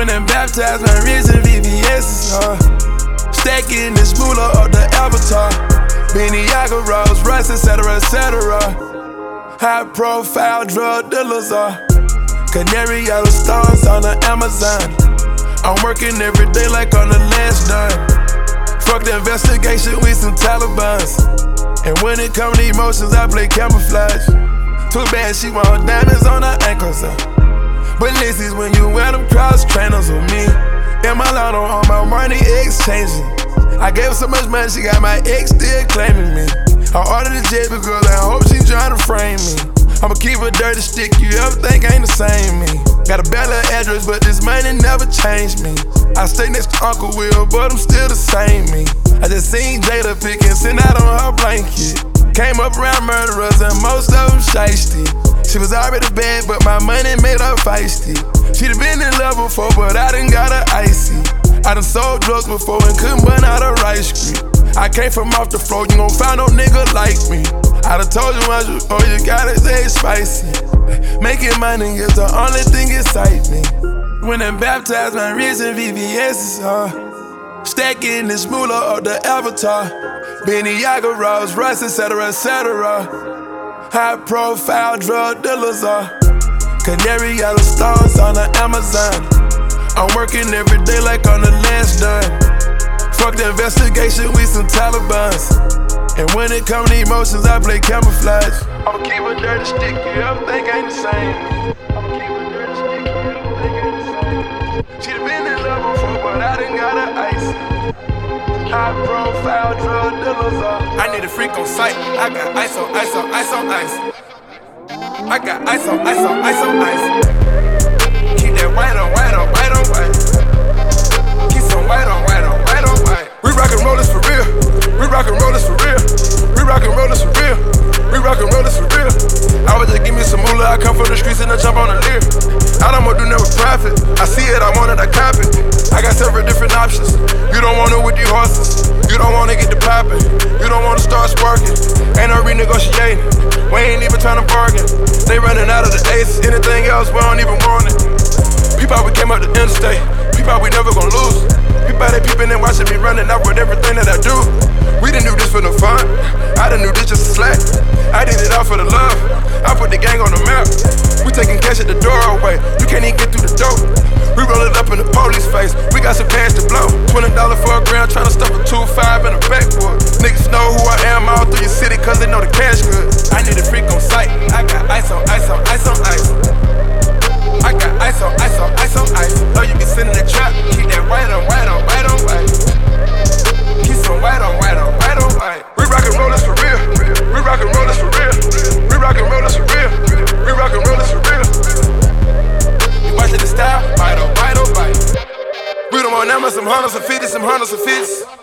When I'm baptized, my risen VVS is hard. Stacking this moolah of the Avatar. Beniaga, Rolls Royce, etc., etc. High profile drug dealers are canary Yellowstones on the Amazon. I'm working every day like on the last dime. Fuck the investigation with some Talibans. And when it come to emotions, I play camouflage. Too bad she want diamonds on her ankles. But Lizzie's when you wear them cross trainers with me. And my lotto on my money exchanging. I gave her so much money, she got my ex still claiming me. I ordered a jet because I hope she tryna frame me. I'ma keep a dirty stick, you ever think ain't the same me. Got a bad little address, but this money never changed me. I stay next to Uncle Will, but I'm still the same me. I just seen Jada pick and send out on her blanket. Came up around murderers and most of them shiesty. She was already bad, but my money made her feisty. She'd been in love before, but I done got her icy. I done sold drugs before and couldn't burn out a rice cream. I came from off the floor, you gon' find no nigga like me. I done told you once before, you gotta stay spicy. Making money is the only thing excite me. When I'm baptized, my risen VVS is hard. Stacking this moolah of the Avatar. Beniaga, Rolls Royce, etc., etc. High profile drug dealers are canary Yellowstones on the Amazon. I'm working every day like on the last dime. Fuck the investigation with some Talibans. And when it come to emotions, I play camouflage. I'ma keep a dirty stick, you ever think ain't the same. I'ma keep a dirty stick, you ever think ain't the same. She'd been in love before, but I done got her icy. High profile drug dealers are. I need a freak on sight. I got ice on ice on ice on ice. I got ice on ice on ice on ice. Keep that white on white on white on white. Keep some white on white on white on white. We rockin' rollers for real. We rockin' rollers for real. We rockin' rollers for real. We rockin' rollers for real. I would just give me some moolah. I come from the streets and I jump on the lyric. I don't wanna do nothing with profit. I see it, I want it, I cop it. I got several different options. You don't want it with these horses. You don't wanna get the poppin'. You don't wanna start sparking. Ain't no renegotiating. We ain't even tryna bargain. They running out of the ace. Anything else, we don't even want it. People, we came up the interstate. People, we never gon' lose. People, they peeping and watching me running out with everything that I do. We didn't do this for the fun. I done knew this just a slack. I did it all for the love. I put the gang on the map. We taking cash at the doorway. You can't even get through the door. We roll it up in the police face. We got some cash to blow. $20 for a gram, tryna stuff a 2.5 in a backwood. Niggas know who I am all through your city, cause they know the cash good. I need a freak on sight. I got ice on ice on ice on ice. I got ice on ice on ice on ice. Know you be sitting in the trap. Keep that white on white on white on white. Keep some white on white on white on white. We rockin' rollers for real. We rockin' rollers for real. We rockin' rollers for real. We rockin' rollers for real. You watchin' the style? White on white on white. We don't want numbers, some hundreds, some 50s, some hundreds, some 50s.